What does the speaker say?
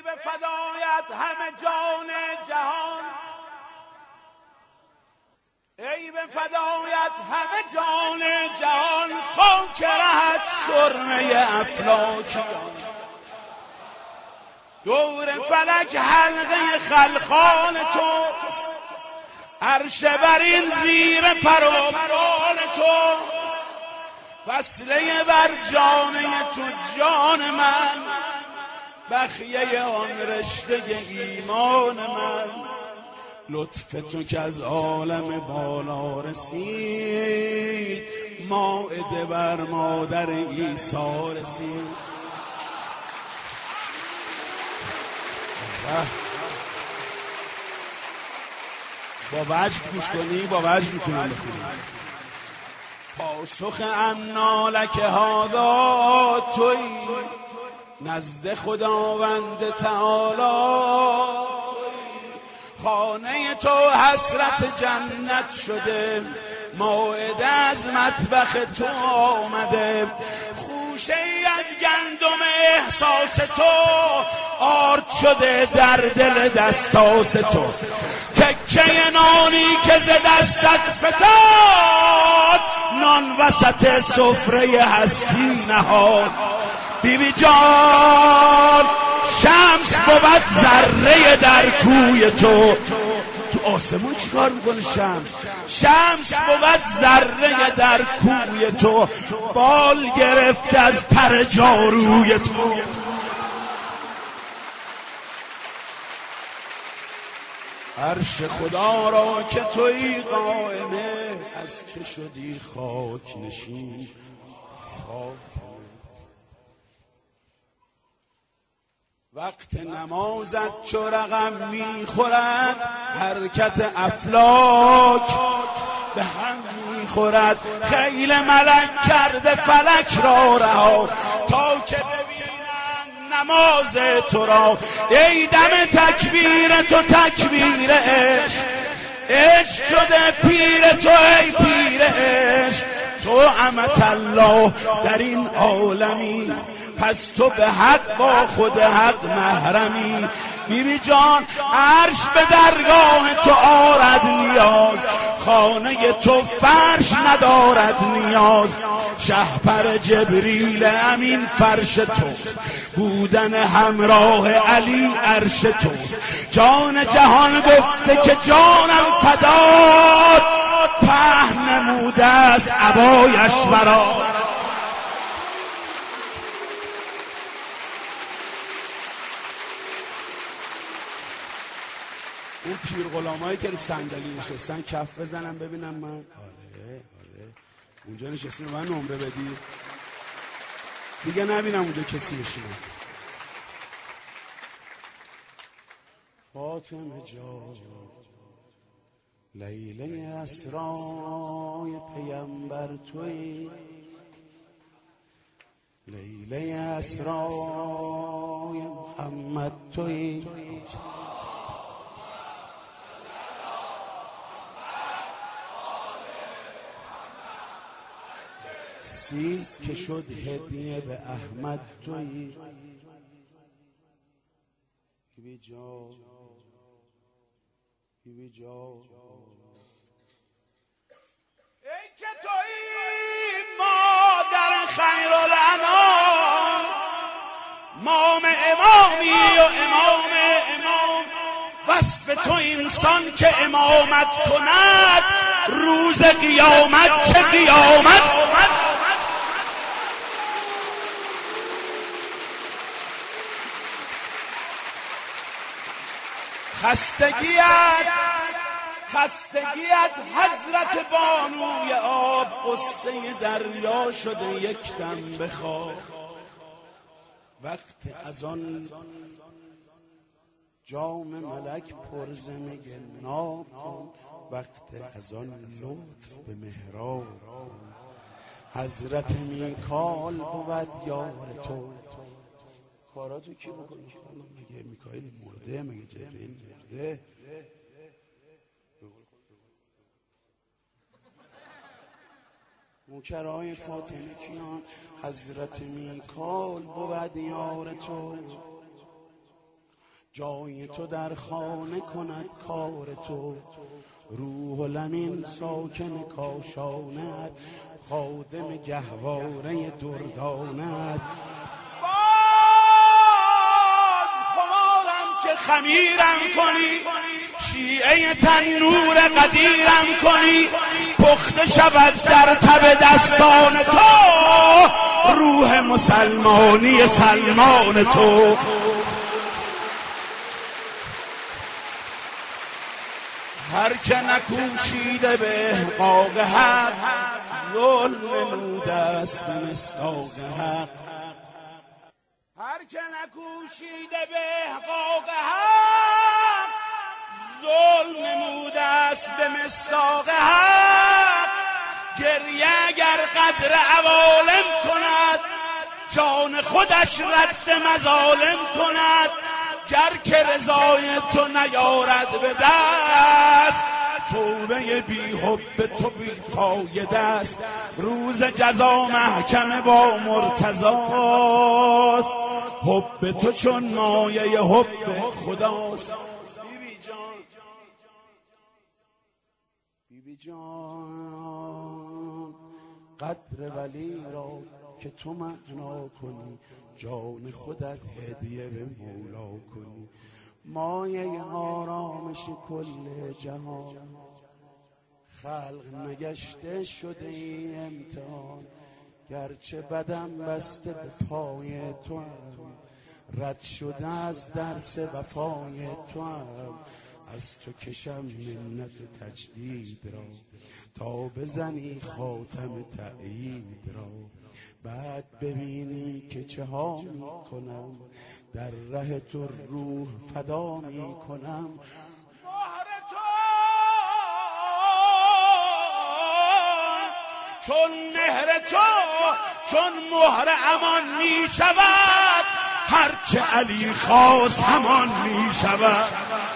به فدایت همه جان جهان، ای به فدایت همه جان جهان، خاک رهت سرمه افلاکیان. دور فلک حلقه خلقان توست، عرش برین زیر پروبال توست، وصله بر جانه تو جان من، بخیه آن رشته ایمان من. لطف تو که از عالم بالا رسید، مائده بر مادر عیسی رسید. با وجد گوش کنی، با وجد میتونم بخونی. پاسخ انالک هادا تویی، نزد خداوند تعالی خانه تو حسرت جنت شده، موعده از مطبخ تو آمده. خوشه ای از گندم احساس تو آرد شده در دل دستاس تو. تکه نانی که ز دستت فتاد، نان وسط سفره هستی نهاد. بیبی جان شمس بود ذره در کوی تو. تو آسمون چیکار میکنه شمس؟ شمس بود ذره در کوی تو، بال گرفت از پر جاروی تو. عرش خدا را که تویی قائمه، از که شدی خاک نشین فاطمه. وقت نمازت چو رقم میخورد، حرکت افلاک به هم میخورد. خیل ملک کرده فلک را رها، تا که ببینند نماز تو را. ای دم تکبیر تو تکبیر عشق، عشق شده پیر تو ای پیر عشق. تو امت الله در این عالمی، پس تو به حق با خود حق محرمی. بیبی جان عرش به درگاه تو آرد نیاز، خانه تو فرش ندارد نیاز. شهپر جبریل امین فرش توست، بودن همراه علی عرش توست. جان جهان گفته که جانم فداد، پهن نموده است عبایش مرا. اون پیر غلامایی که رو صندلی نشستن کف بزنم ببینم من. آره اونجا نشستین رو من نمره بدی دیگه، نبینم اونجا کسی بشینه. فاطمه جان لیله اسرای پیامبر تویی، لیله اسرای محمد تویی. سید که شد هدیه به احمد تویی. بیبی جان بیبی جان ای که تویی مادر خیرالانام، امام امامی و امام امام. وصف تو انسان که امامت کند، روز قیامت چه قیامت. خستگیت حضرت بانوی آب، قصه دریا شده یک دم بخواب. وقت از آن جام ملک پرزه میگه ناب کن، وقت از آن لطف به محراب. حضرت میکال بود یار تو. کاراتو کی بکنه؟ مگه میکائیل مرده؟ مگه جبرئیل مرده؟ نوکرای فاطمه کیان؟ حضرت میکال بود یار تو. جای تو در خانه کند کار تو، روح الامین ساکن کاشانت، خادم گهواره دردانت. باز خمارم که خمیرم کنی، شیعه تنور قدیرم کنی، پخته شود در تب دستان تو، روح مسلمانی سلمان تو. هر که نکوشیده به احقاق حق، ظلم نموده است به مصداق حق. هر که نکوشیده به احقاق حق، ظلم نموده است به مصداق حق. گریه اگر قدر عوالم کند، جان خودش رد مظالم کند. گر که رضای تو نیارد به دست، توبه بی حب تو بی فایده است. روز جزا محکمه با مرتضاست، حب تو چون مایه حب خداست. بیبی جان قدر ولی را که تو معنا کنی، جان خودت هدیه به مولا کنی. مایه آرامش کل جهان، خلق نگشته شده ای امتحان. گرچه بدم بسته به پای تو هم، رد شده از درس وفای تو هم. از تو کشم منت تجدید را، تا بزنی خاتم تأیید را. بعد ببینی که چه ها می کنم، در ره تو روح فدا می کنم. مهر تو چون مهر تو چون مهر امان می شود، هرچه علی خواست همان می شود.